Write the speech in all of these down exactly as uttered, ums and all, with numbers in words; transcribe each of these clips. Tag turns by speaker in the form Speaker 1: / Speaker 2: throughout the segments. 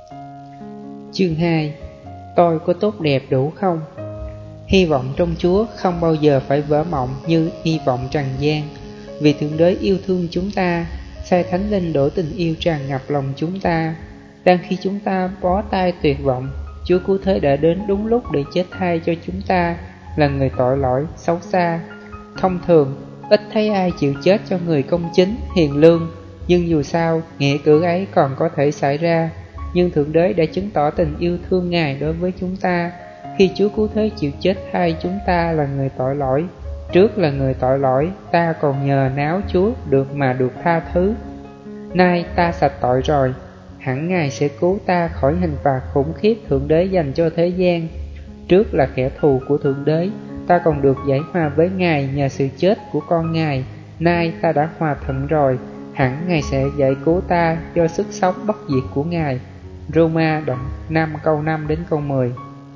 Speaker 1: Chương hai. Tôi có tốt đẹp đủ không? Hy vọng trong Chúa không bao giờ phải vỡ mộng như hy vọng trần gian. Vì Thượng Đế yêu thương chúng ta, sai Thánh Linh đổ tình yêu tràn ngập lòng chúng ta. Đang khi chúng ta bó tay tuyệt vọng, Chúa cứu thế đã đến đúng lúc để chết thay cho chúng ta là người tội lỗi, xấu xa. Thông thường, ít thấy ai chịu chết cho người công chính, hiền lương, nhưng dù sao, nghĩa cử ấy còn có thể xảy ra. Nhưng Thượng Đế đã chứng tỏ tình yêu thương Ngài đối với chúng ta khi Chúa cứu thế chịu chết thay chúng ta là người tội lỗi. Trước là người tội lỗi, ta còn nhờ náo Chúa được mà được tha thứ. Nay ta sạch tội rồi, hẳn Ngài sẽ cứu ta khỏi hình phạt khủng khiếp Thượng Đế dành cho thế gian. Trước là kẻ thù của Thượng Đế, ta còn được giải hòa với Ngài nhờ sự chết của con Ngài. Nay ta đã hòa thuận rồi, hẳn Ngài sẽ giải cứu ta do sức sống bất diệt của Ngài. Roma đoạn năm câu năm đến câu mười.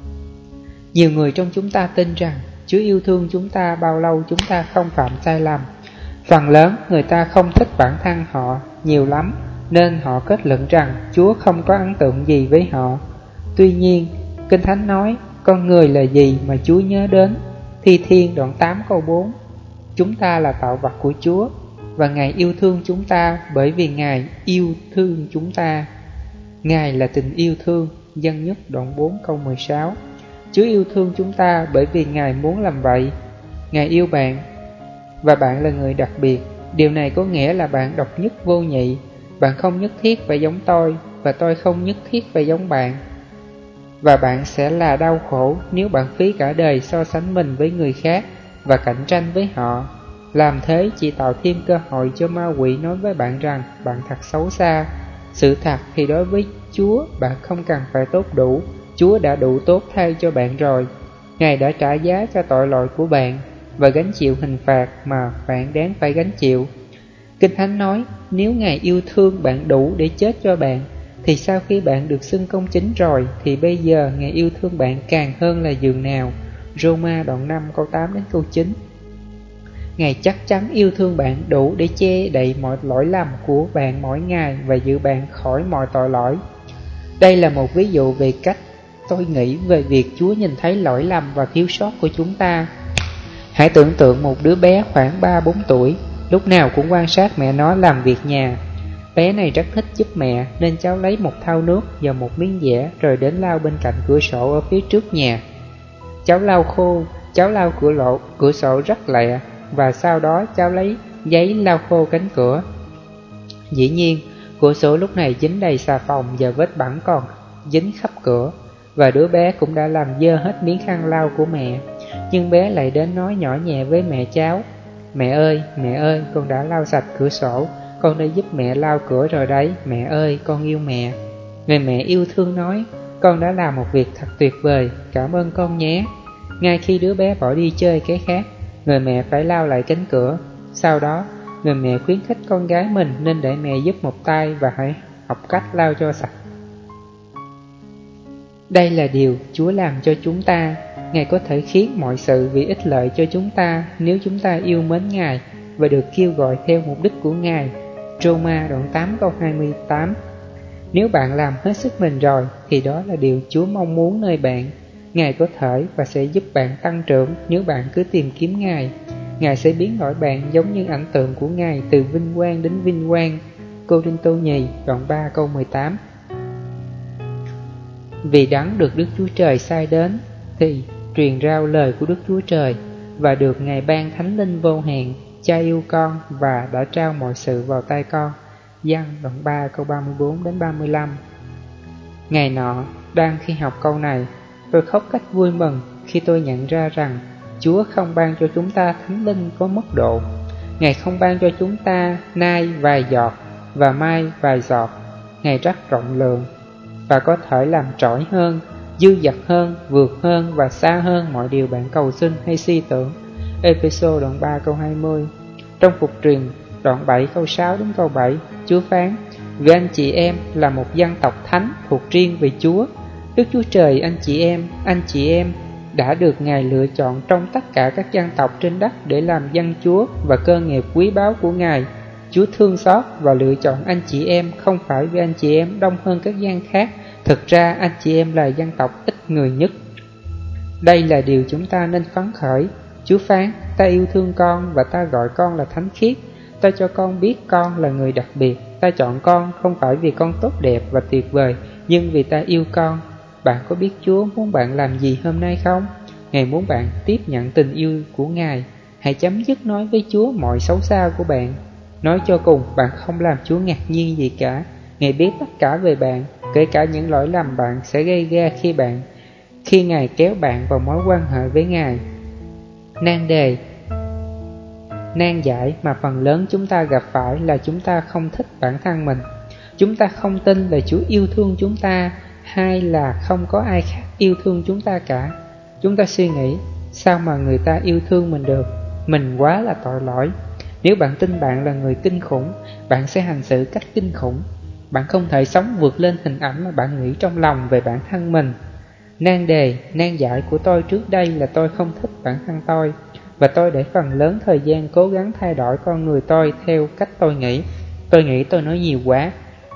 Speaker 1: Nhiều người trong chúng ta tin rằng Chúa yêu thương chúng ta bao lâu chúng ta không phạm sai lầm. Phần lớn người ta không thích bản thân họ nhiều lắm, nên họ kết luận rằng Chúa không có ấn tượng gì với họ. Tuy nhiên, Kinh Thánh nói, con người là gì mà Chúa nhớ đến? Thi Thiên đoạn tám câu bốn. Chúng ta là tạo vật của Chúa, và Ngài yêu thương chúng ta bởi vì Ngài yêu thương chúng ta. Ngài là tình yêu thương, Dân Nhất đoạn bốn câu mười sáu. Chúa yêu thương chúng ta bởi vì Ngài muốn làm vậy. Ngài yêu bạn, và bạn là người đặc biệt. Điều này có nghĩa là bạn độc nhất vô nhị. Bạn không nhất thiết phải giống tôi, và tôi không nhất thiết phải giống bạn. Và bạn sẽ là đau khổ nếu bạn phí cả đời so sánh mình với người khác và cạnh tranh với họ. Làm thế chỉ tạo thêm cơ hội cho ma quỷ nói với bạn rằng bạn thật xấu xa. Sự thật thì đối với Chúa, bạn không cần phải tốt đủ. Chúa đã đủ tốt thay cho bạn rồi. Ngài đã trả giá cho tội lỗi của bạn và gánh chịu hình phạt mà bạn đáng phải gánh chịu. Kinh Thánh nói, nếu Ngài yêu thương bạn đủ để chết cho bạn, thì sau khi bạn được xưng công chính rồi, thì bây giờ Ngài yêu thương bạn càng hơn là dường nào. Roma đoạn năm câu tám đến câu chín. Ngài chắc chắn yêu thương bạn đủ để che đậy mọi lỗi lầm của bạn mỗi ngày và giữ bạn khỏi mọi tội lỗi. Đây là một ví dụ về cách tôi nghĩ về việc Chúa nhìn thấy lỗi lầm và thiếu sót của chúng ta. Hãy tưởng tượng một đứa bé khoảng ba bốn tuổi, lúc nào cũng quan sát mẹ nó làm việc nhà. Bé này rất thích giúp mẹ, nên cháu lấy một thau nước và một miếng dẻ rồi đến lau bên cạnh cửa sổ ở phía trước nhà. Cháu lau khô, cháu lau cửa lộ, cửa sổ rất lẹ, và sau đó cháu lấy giấy lau khô cánh cửa. Dĩ nhiên, cửa sổ lúc này dính đầy xà phòng và vết bẩn còn dính khắp cửa, và đứa bé cũng đã làm dơ hết miếng khăn lau của mẹ. Nhưng bé lại đến nói nhỏ nhẹ với mẹ cháu, mẹ ơi, mẹ ơi, con đã lau sạch cửa sổ, con đã giúp mẹ lau cửa rồi đấy, mẹ ơi, con yêu mẹ. Người mẹ yêu thương nói, con đã làm một việc thật tuyệt vời, cảm ơn con nhé. Ngay khi đứa bé bỏ đi chơi cái khác, người mẹ phải lau lại cánh cửa. Sau đó, người mẹ khuyến khích con gái mình nên để mẹ giúp một tay và hãy học cách lau cho sạch. Đây là điều Chúa làm cho chúng ta. Ngài có thể khiến mọi sự vì ích lợi cho chúng ta nếu chúng ta yêu mến Ngài và được kêu gọi theo mục đích của Ngài. Roma đoạn tám câu hai mươi tám. Nếu bạn làm hết sức mình rồi thì đó là điều Chúa mong muốn nơi bạn. Ngài có thể và sẽ giúp bạn tăng trưởng nếu bạn cứ tìm kiếm Ngài. Ngài sẽ biến đổi bạn giống như ảnh tượng của Ngài từ vinh quang đến vinh quang. Cô-rinh-tô nhì đoạn ba câu mười tám. Vì đấng được Đức Chúa Trời sai đến thì truyền rao lời của Đức Chúa Trời và được Ngài ban Thánh Linh vô hạn, Cha yêu con và đã trao mọi sự vào tay con. Giăng đoạn ba câu ba mươi bốn đến ba mươi lăm. Ngày nọ, đang khi học câu này, tôi khóc cách vui mừng khi tôi nhận ra rằng Chúa không ban cho chúng ta Thánh Linh có mức độ. Ngài không ban cho chúng ta nay vài giọt và mai vài giọt. Ngài rất rộng lượng và có thể làm trỗi hơn, dư dật hơn, vượt hơn và xa hơn mọi điều bạn cầu xin hay suy tưởng. Ê-phê-sô đoạn ba câu hai mươi. Trong Phục truyền đoạn bảy câu sáu đến câu bảy, Chúa phán: Vì anh chị em là một dân tộc thánh thuộc riêng về Chúa. Đức Chúa Trời anh chị em, anh chị em đã được Ngài lựa chọn trong tất cả các dân tộc trên đất để làm dân Chúa và cơ nghiệp quý báu của Ngài. Chúa thương xót và lựa chọn anh chị em không phải vì anh chị em đông hơn các dân khác, Thực ra anh chị em là dân tộc ít người nhất. Đây là điều chúng ta nên phấn khởi. Chúa phán, ta yêu thương con và ta gọi con là thánh khiết. Ta cho con biết con là người đặc biệt. Ta chọn con không phải vì con tốt đẹp và tuyệt vời, nhưng vì ta yêu con. Bạn có biết Chúa muốn bạn làm gì hôm nay không? Ngài muốn bạn tiếp nhận tình yêu của Ngài. Hãy chấm dứt nói với Chúa mọi xấu xa của bạn. Nói cho cùng, bạn không làm Chúa ngạc nhiên gì cả. Ngài biết tất cả về bạn, kể cả những lỗi lầm bạn sẽ gây ra khi bạn khi Ngài kéo bạn vào mối quan hệ với Ngài. Nan đề, nan giải mà phần lớn chúng ta gặp phải là chúng ta không thích bản thân mình. Chúng ta không tin là Chúa yêu thương chúng ta, hay là không có ai khác yêu thương chúng ta cả. Chúng ta suy nghĩ, sao mà người ta yêu thương mình được? Mình quá là tội lỗi. Nếu bạn tin bạn là người kinh khủng, bạn sẽ hành xử cách kinh khủng. Bạn không thể sống vượt lên hình ảnh mà bạn nghĩ trong lòng về bản thân mình. Nan đề, nan giải của tôi trước đây là tôi không thích bản thân tôi, và tôi để phần lớn thời gian cố gắng thay đổi con người tôi theo cách tôi nghĩ. Tôi nghĩ tôi nói nhiều quá,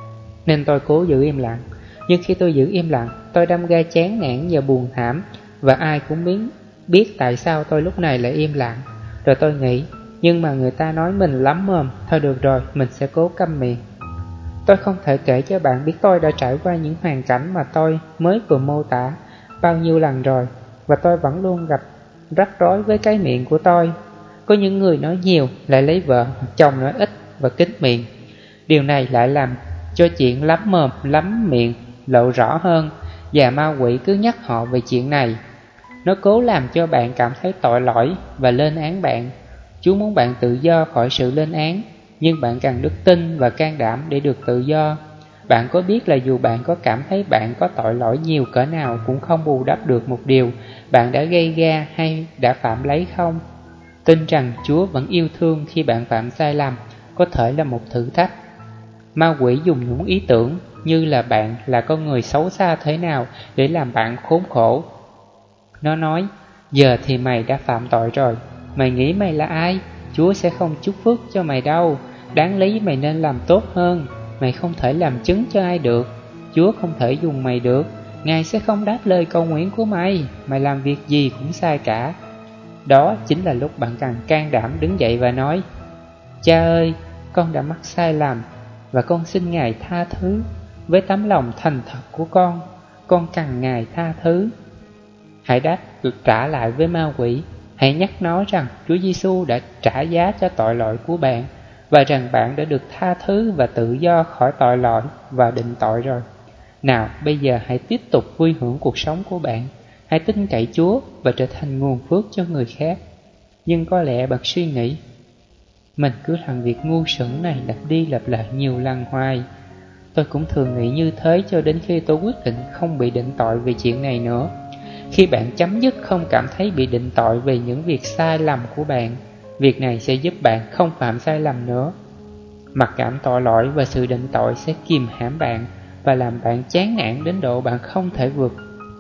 Speaker 1: nên tôi cố giữ im lặng. Nhưng khi tôi giữ im lặng, tôi đâm ra chán nản và buồn thảm, và ai cũng biết, biết tại sao tôi lúc này lại im lặng. Rồi tôi nghĩ, nhưng mà người ta nói mình lắm mồm, thôi được rồi, mình sẽ cố câm miệng. Tôi không thể kể cho bạn biết tôi đã trải qua những hoàn cảnh mà tôi mới vừa mô tả bao nhiêu lần rồi, và tôi vẫn luôn gặp rắc rối với cái miệng của tôi. Có những người nói nhiều lại lấy vợ hoặc chồng nói ít và kín miệng. Điều này lại làm cho chuyện lắm mồm lắm miệng lộ rõ hơn, và ma quỷ cứ nhắc họ về chuyện này. Nó cố làm cho bạn cảm thấy tội lỗi và lên án bạn. Chúa muốn bạn tự do khỏi sự lên án, nhưng bạn cần đức tin và can đảm để được tự do. Bạn có biết là dù bạn có cảm thấy bạn có tội lỗi nhiều cỡ nào cũng không bù đắp được một điều bạn đã gây ra hay đã phạm lấy không? Tin rằng Chúa vẫn yêu thương khi bạn phạm sai lầm có thể là một thử thách. Ma quỷ dùng những ý tưởng như là bạn là con người xấu xa thế nào để làm bạn khốn khổ. Nó nói, giờ thì mày đã phạm tội rồi, mày nghĩ mày là ai? Chúa sẽ không chúc phước cho mày đâu. Đáng lý mày nên làm tốt hơn. Mày không thể làm chứng cho ai được. Chúa không thể dùng mày được. Ngài sẽ không đáp lời cầu nguyện của mày. Mày làm việc gì cũng sai cả. Đó chính là lúc bạn cần can đảm đứng dậy và nói, Cha ơi, con đã mắc sai lầm, và con xin Ngài tha thứ. Với tấm lòng thành thật của con, con cần Ngài tha thứ. Hãy đáp trả lại với ma quỷ. Hãy nhắc nó rằng Chúa Giêsu đã trả giá cho tội lỗi của bạn, và rằng bạn đã được tha thứ và tự do khỏi tội lỗi và định tội rồi. Nào, bây giờ hãy tiếp tục vui hưởng cuộc sống của bạn. Hãy tin cậy Chúa và trở thành nguồn phước cho người khác. Nhưng có lẽ bạn suy nghĩ, mình cứ làm việc ngu xuẩn này lặp đi lặp lại nhiều lần hoài. Tôi cũng thường nghĩ như thế cho đến khi tôi quyết định không bị định tội về chuyện này nữa. Khi bạn chấm dứt không cảm thấy bị định tội về những việc sai lầm của bạn, việc này sẽ giúp bạn không phạm sai lầm nữa. Mặc cảm tội lỗi và sự định tội sẽ kìm hãm bạn và làm bạn chán nản đến độ bạn không thể vượt,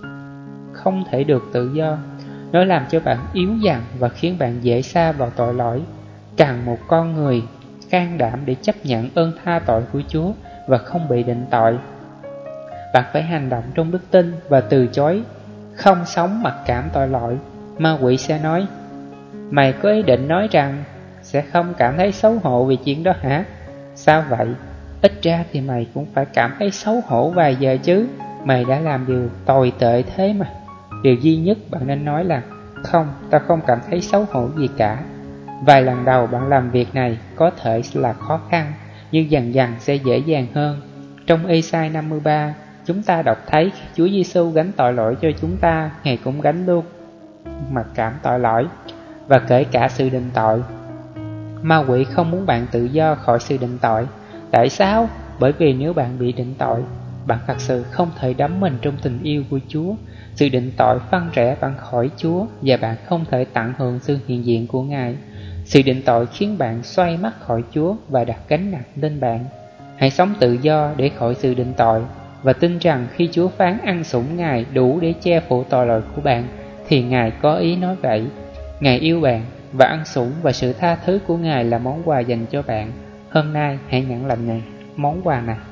Speaker 1: không thể được tự do. Nó làm cho bạn yếu dần và khiến bạn dễ sa vào tội lỗi. Cần một con người can đảm để chấp nhận ơn tha tội của Chúa và không bị định tội. Bạn phải hành động trong đức tin và từ chối không sống mặc cảm tội lỗi. Ma quỷ sẽ nói, mày có ý định nói rằng sẽ không cảm thấy xấu hổ vì chuyện đó hả? Sao vậy? Ít ra thì mày cũng phải cảm thấy xấu hổ vài giờ chứ. Mày đã làm điều tồi tệ thế mà. Điều duy nhất bạn nên nói là, không, tao không cảm thấy xấu hổ gì cả. Vài lần đầu bạn làm việc này có thể là khó khăn, nhưng dần dần sẽ dễ dàng hơn. Trong Ê-sai năm mươi ba, chúng ta đọc thấy Chúa Giêsu gánh tội lỗi cho chúng ta, Ngài cũng gánh luôn mặc cảm tội lỗi và kể cả sự định tội. Ma quỷ không muốn bạn tự do khỏi sự định tội. Tại sao? Bởi vì nếu bạn bị định tội, bạn thật sự không thể đắm mình trong tình yêu của Chúa. Sự định tội phân rẽ bạn khỏi Chúa và bạn không thể tận hưởng sự hiện diện của Ngài. Sự định tội khiến bạn xoay mắt khỏi Chúa và đặt gánh nặng lên bạn. Hãy sống tự do để khỏi sự định tội và tin rằng khi Chúa phán ăn sủng Ngài đủ để che phủ tội lỗi của bạn, thì Ngài có ý nói vậy. Ngài yêu bạn và ăn sủng và sự tha thứ của Ngài là món quà dành cho bạn. Hôm nay hãy nhận lãnh này, món quà này.